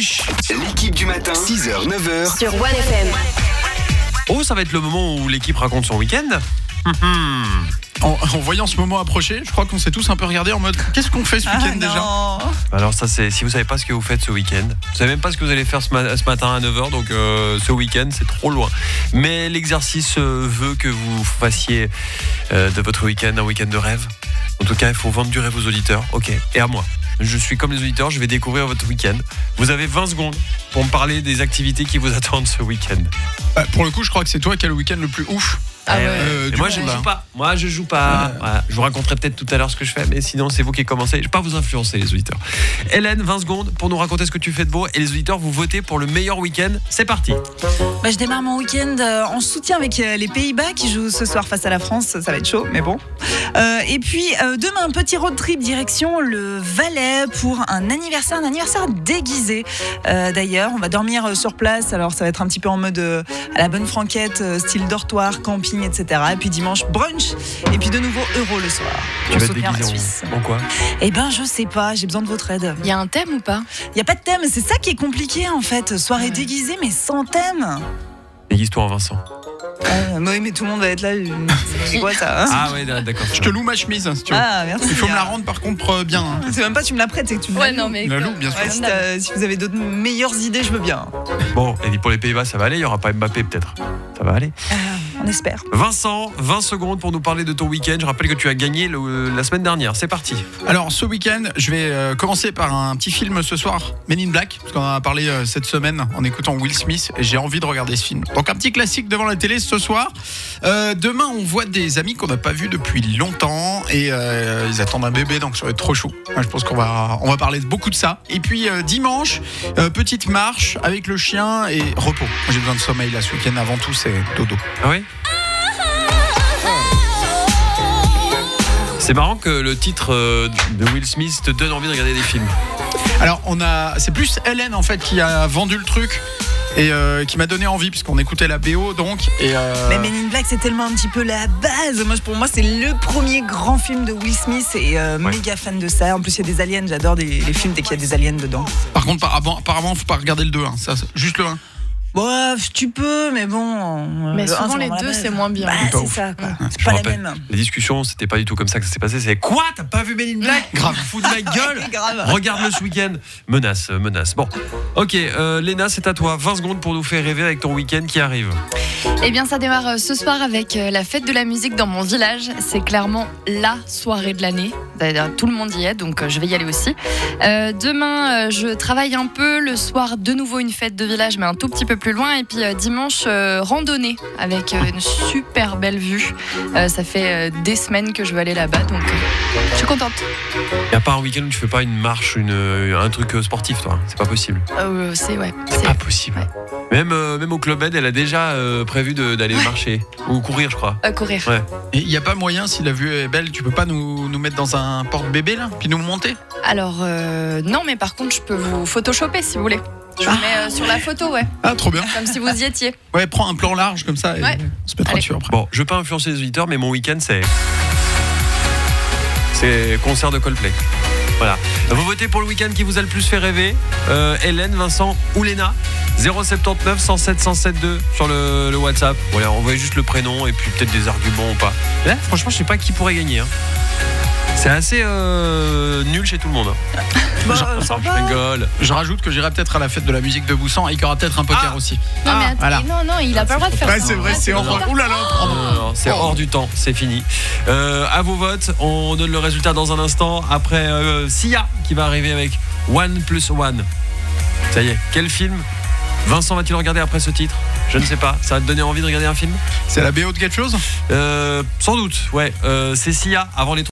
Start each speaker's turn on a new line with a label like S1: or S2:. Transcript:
S1: Coluche.
S2: L'équipe du matin, 6h, 9h.
S3: Sur One FM.
S4: Oh, ça va être le moment où l'équipe raconte son week-end.
S1: En voyant ce moment approcher, je crois qu'on s'est tous un peu regardé en mode qu'est-ce qu'on fait ce week-end déjà.
S4: Alors ça, c'est si vous savez pas ce que vous faites ce week-end, vous savez même pas ce que vous allez faire ce matin à 9h, donc ce week-end c'est trop loin. Mais l'exercice veut que vous fassiez de votre week-end un week-end de rêve. En tout cas, il faut vendre du rêve aux auditeurs, ok, et à moi. Je suis comme les auditeurs, je vais découvrir votre week-end. Vous avez 20 secondes pour me parler des activités qui vous attendent ce week-end.
S1: Pour le coup, je crois que c'est toi qui as le week-end le plus ouf.
S4: Moi je joue pas. Voilà. Je vous raconterai peut-être tout à l'heure ce que je fais, mais sinon c'est vous qui commencez. Je vais pas vous influencer les auditeurs. Hélène, 20 secondes pour nous raconter ce que tu fais de beau, et les auditeurs vous votez pour le meilleur week-end. C'est parti.
S5: Je démarre mon week-end en soutien avec les Pays-Bas qui jouent ce soir face à la France. Ça va être chaud, mais bon. Et puis demain, un petit road trip direction le Valais pour un anniversaire déguisé. D'ailleurs, on va dormir sur place. Alors ça va être un petit peu en mode à la bonne franquette, style dortoir, camping, etc. Et puis dimanche, brunch. Et puis de nouveau Euro le soir.
S4: Tu vas te déguiser en quoi?
S5: Eh ben, je sais pas. J'ai besoin de votre aide.
S3: Il y a un thème ou pas?
S5: Il y a pas de thème. C'est ça qui est compliqué en fait. Soirée déguisée, mais sans thème.
S4: Déguise-toi en Vincent.
S5: Oui, mais tout le monde va être là. C'est quoi ça, hein?
S4: Ah ouais, d'accord.
S1: Je te loue ma chemise si tu veux.
S5: Ah, merci.
S1: Il faut me la rendre par contre bien.
S5: C'est même pas tu me la prêtes, c'est que tu me la loues.
S3: non, mais
S1: La loue, bien sûr.
S5: Ouais, si vous avez d'autres meilleures idées, je veux bien.
S4: Bon, et pour les Pays-Bas, ça va aller. Il y aura pas Mbappé peut-être. Ça va aller.
S5: On espère.
S4: Vincent, 20 secondes pour nous parler de ton week-end. Je rappelle que tu as gagné la semaine dernière. C'est parti.
S1: Alors ce week-end, je vais commencer par un petit film ce soir, Men in Black, parce qu'on en a parlé cette semaine en écoutant Will Smith, et j'ai envie de regarder ce film. Donc un petit classique devant la télé ce soir. Demain, on voit des amis qu'on n'a pas vus depuis longtemps, et ils attendent un bébé, donc ça va être trop chou. Je pense qu'on va parler beaucoup de ça. Et puis dimanche, petite marche avec le chien et repos. Moi, j'ai besoin de sommeil là ce week-end. Avant tout, c'est dodo.
S4: Ah oui? C'est marrant que le titre de Will Smith te donne envie de regarder des films.
S1: Alors c'est plus Hélène en fait qui a vendu le truc et qui m'a donné envie puisqu'on écoutait la BO donc.
S5: Mais Men in Black c'est tellement un petit peu la base. Pour moi c'est le premier grand film de Will Smith et méga fan de ça. En plus il y a des aliens, j'adore les films dès qu'il y a des aliens dedans.
S1: Par contre apparemment faut pas regarder le 2 hein. Ça, juste le 1.
S5: Bon, tu peux, mais bon.
S3: Mais souvent les deux, c'est moins bien.
S5: C'est ça, quoi. C'est pas la même.
S4: Les discussions, c'était pas du tout comme ça que ça s'est passé. C'est quoi? T'as pas vu Men in Black? Grave, fous de ma gueule. Regarde-le ce week-end. Menace. Bon, ok, Léna, c'est à toi. 20 secondes pour nous faire rêver avec ton week-end qui arrive.
S3: Eh bien, ça démarre ce soir avec la fête de la musique dans mon village. C'est clairement la soirée de l'année. Tout le monde y est, donc je vais y aller aussi. Demain, je travaille un peu. Le soir, de nouveau une fête de village, mais un tout petit peu plus loin. Et puis dimanche, randonnée avec une super belle vue. Ça fait des semaines que je veux aller là-bas, donc je suis contente.
S4: Y a pas un week-end où tu fais pas une marche, un truc sportif, toi? C'est pas possible.
S3: C'est
S4: pas possible. Ouais. Même au Club Med, elle a déjà prévu d'aller marcher ou courir, je crois.
S3: Courir.
S4: Ouais.
S1: Et il y a pas moyen, si la vue est belle, tu peux pas nous mettre dans un porte-bébé là, puis nous monter?
S3: Alors non, mais par contre, je peux vous photoshopper si vous voulez. Je vous mets sur la photo, ouais.
S1: Ah, trop bien.
S3: Comme si vous y étiez.
S1: Ouais, prends un plan large comme ça et
S3: ouais.
S1: On se mettra dessus après.
S4: Bon, je veux pas influencer les auditeurs, mais mon week-end, c'est concert de Coldplay. Voilà. Vous votez pour le week-end qui vous a le plus fait rêver. Hélène, Vincent ou Léna. 079 107 107 sur le WhatsApp. Voilà, envoyez juste le prénom et puis peut-être des arguments ou pas. Là, franchement, je sais pas qui pourrait gagner. C'est assez nul chez tout le monde. Je rigole.
S1: Je rajoute que j'irai peut-être à la fête de la musique de Boussan et qu'il y aura peut-être un poker aussi.
S3: Non, mais
S1: voilà.
S3: non, il a pas le droit de faire ça.
S1: C'est vrai, c'est hors. Ouh là là.
S4: Non, c'est hors du temps, c'est fini. À vos votes, on donne le résultat dans un instant. Après Sia qui va arriver avec 1+1. Ça y est, quel film Vincent va-t-il regarder après ce titre? Je ne sais pas. Ça va te donner envie de regarder un film?
S1: C'est la BO de quelque chose?
S4: Sans doute, ouais. C'est Sia avant les